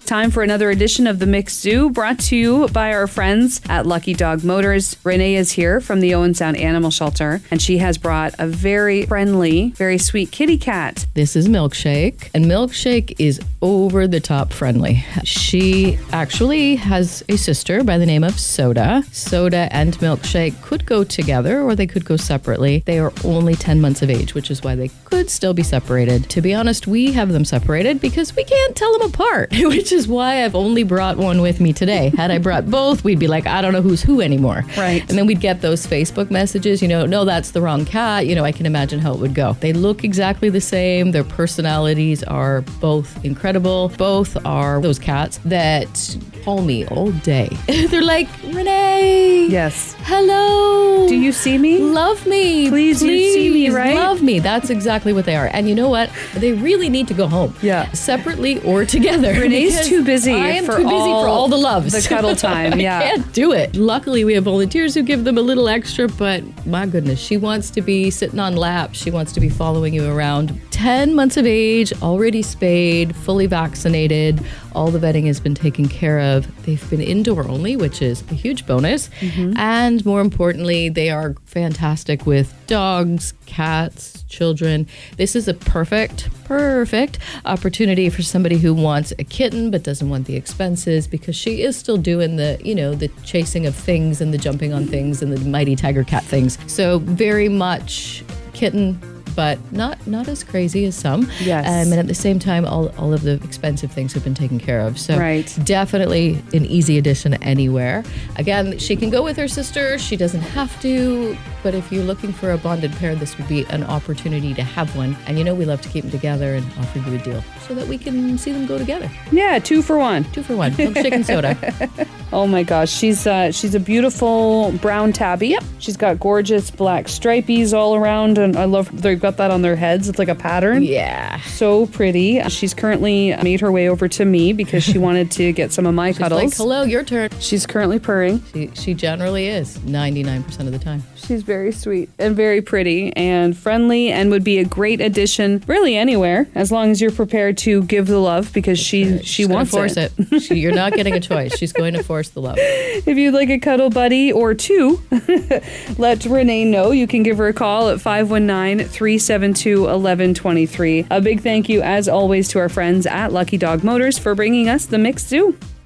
time for another edition of The Mixed Zoo, brought to you by our friends at Lucky Dog Motors. Renee is here from the Owen Sound Animal Shelter, and she has brought a very friendly, very sweet kitty cat. This is Milkshake, and Milkshake is over the top friendly. She actually has a sister by the name of Soda. Soda and Milkshake could go together or they could go separately. They are only 10 months of age, which is why they could still be separated. To be honest, we have them separated because we can't tell them apart, which is why I've only brought one with me today. Had I brought both, we'd be like, I don't know who's who anymore. Right. And then we'd get those Facebook messages, no, that's the wrong cat. I can imagine how it would go. They look exactly the same. Their personalities are both incredible. Both are those cats that call me all day. They're like, Renee. Yes. Hello. Do you see me? Love me. Please, you see me, right? Love me. That's exactly what they are. And you know what? They really need to go home. Yeah. Separately or together. Renee's too busy. I am too busy for all the loves. The cuddle time, yeah. I can't do it. Luckily, we have volunteers who give them a little extra, but my goodness, she wants to be sitting on laps. She wants to be following you around. 10 months of age, already spayed, fully vaccinated. All the vetting has been taken care of. They've been indoor only, which is a huge bonus. Mm-hmm. And more importantly, they are fantastic with dogs, cats, children. This is a perfect opportunity for somebody who wants a kitten but doesn't want the expenses, because she is still doing the chasing of things and the jumping on things and the mighty tiger cat things. So very much kitten, but not as crazy as some. Yes. And at the same time, all of the expensive things have been taken care of. So right. Definitely an easy addition anywhere. Again, she can go with her sister. She doesn't have to. But if you're looking for a bonded pair, this would be an opportunity to have one. And we love to keep them together and offer you a deal so that we can see them go together. Yeah, 2 for 1. 2 for 1. Milkshake and Soda. Oh my gosh, she's a beautiful brown tabby. Yep. She's got gorgeous black stripies all around, and I love they've got that on their heads. It's like a pattern. Yeah. So pretty. She's currently made her way over to me because she wanted to get some of my cuddles. Like, hello, your turn. She's currently purring. She generally is 99% of the time. She's very sweet and very pretty and friendly, and would be a great addition really anywhere, as long as you're prepared to give the love, because she wants force it. You're not getting a choice. She's going to force the love. If you'd like a cuddle buddy or 2, let Renee know. You can give her a call at 519-372-1123. A big thank you, as always, to our friends at Lucky Dog Motors for bringing us The Mixed Zoo.